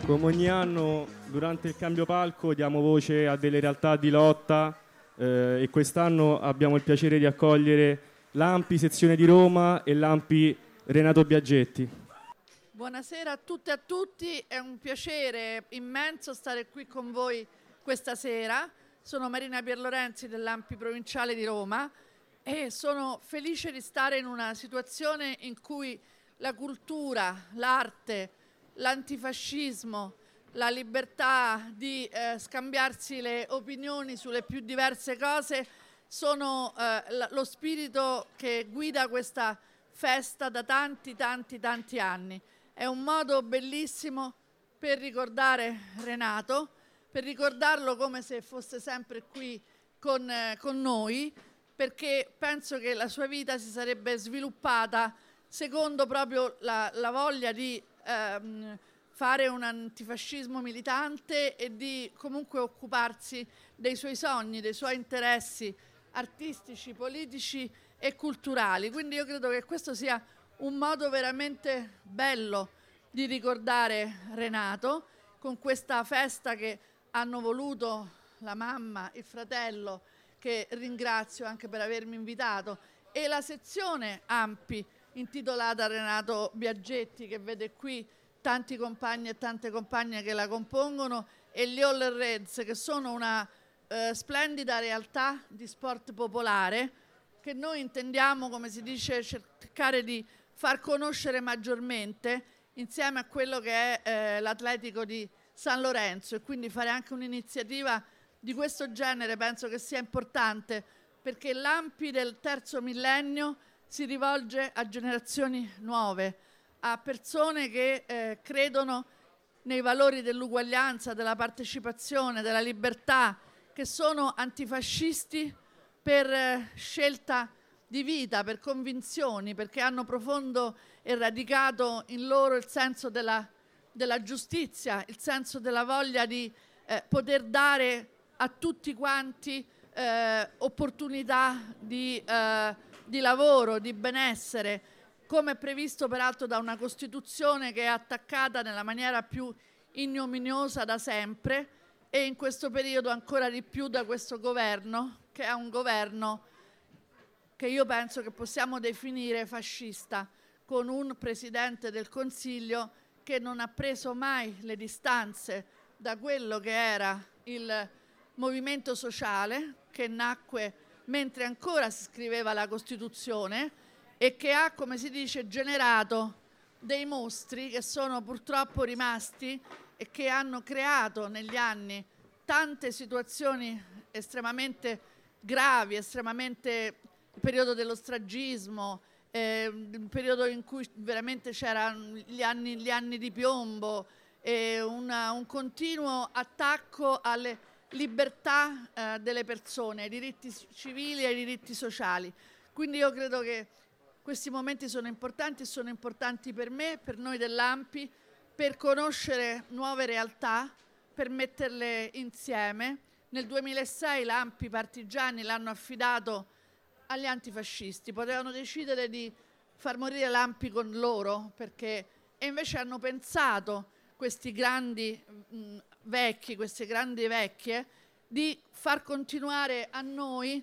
Come ogni anno, durante il cambio palco diamo voce a delle realtà di lotta e quest'anno abbiamo il piacere di accogliere l'ANPI sezione di Roma e l'ANPI Renato Biaggetti. Buonasera a tutte e a tutti, è un piacere immenso stare qui con voi questa sera. Sono Marina Pierlorenzi dell'ANPI provinciale di Roma e sono felice di stare in una situazione in cui la cultura, l'arte, l'antifascismo, la libertà di scambiarsi le opinioni sulle più diverse cose sono lo spirito che guida questa festa da tanti anni. È un modo bellissimo per ricordare Renato, per ricordarlo come se fosse sempre qui con noi, perché penso che la sua vita si sarebbe sviluppata secondo proprio la voglia di fare un antifascismo militante e di comunque occuparsi dei suoi sogni, dei suoi interessi artistici, politici e culturali. Quindi io credo che questo sia un modo veramente bello di ricordare Renato, con questa festa che hanno voluto la mamma, il fratello, che ringrazio anche per avermi invitato, e la sezione ANPI intitolata Renato Biaggetti, che vede qui tanti compagni e tante compagne che la compongono, e gli All Reds, che sono una splendida realtà di sport popolare che noi intendiamo, come si dice, cercare di far conoscere maggiormente insieme a quello che è l'Atletico di San Lorenzo, e quindi fare anche un'iniziativa di questo genere penso che sia importante, perché l'ANPI del terzo millennio si rivolge a generazioni nuove, a persone che credono nei valori dell'uguaglianza, della partecipazione, della libertà, che sono antifascisti per scelta di vita, per convinzioni, perché hanno profondo e radicato in loro il senso della giustizia, il senso della voglia di poter dare a tutti quanti opportunità di lavoro, di benessere, come è previsto peraltro da una Costituzione che è attaccata nella maniera più ignominiosa da sempre, e in questo periodo ancora di più da questo governo, che è un governo che io penso che possiamo definire fascista, con un Presidente del Consiglio che non ha preso mai le distanze da quello che era il movimento sociale, che nacque mentre ancora si scriveva la Costituzione e che ha, come si dice, generato dei mostri che sono purtroppo rimasti e che hanno creato negli anni tante situazioni estremamente gravi, estremamente il periodo dello stragismo, il periodo in cui veramente c'erano gli anni di piombo, un continuo attacco alle libertà delle persone, ai diritti civili e ai diritti sociali. Quindi io credo che questi momenti sono importanti per me, per noi dell'ANPI, per conoscere nuove realtà, per metterle insieme. Nel 2006 l'ANPI partigiani l'hanno affidato agli antifascisti, potevano decidere di far morire l'ANPI con loro, e invece hanno pensato questi grandi vecchi, queste grandi vecchie, di far continuare a noi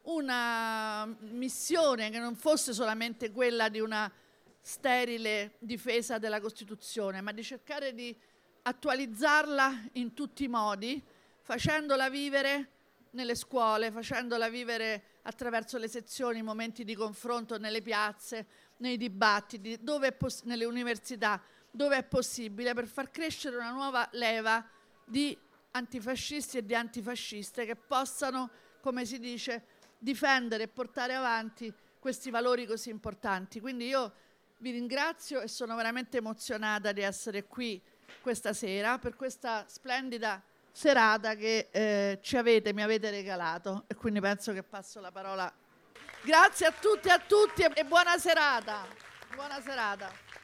una missione che non fosse solamente quella di una sterile difesa della Costituzione, ma di cercare di attualizzarla in tutti i modi, facendola vivere nelle scuole, facendola vivere attraverso le sezioni, i momenti di confronto nelle piazze, nei dibattiti, nelle università, dove è possibile, per far crescere una nuova leva di antifascisti e di antifasciste che possano, come si dice, difendere e portare avanti questi valori così importanti. Quindi io vi ringrazio e sono veramente emozionata di essere qui questa sera per questa splendida serata che mi avete regalato, e quindi penso che passo la parola. Grazie a tutti e a tutti e buona serata. Buona serata.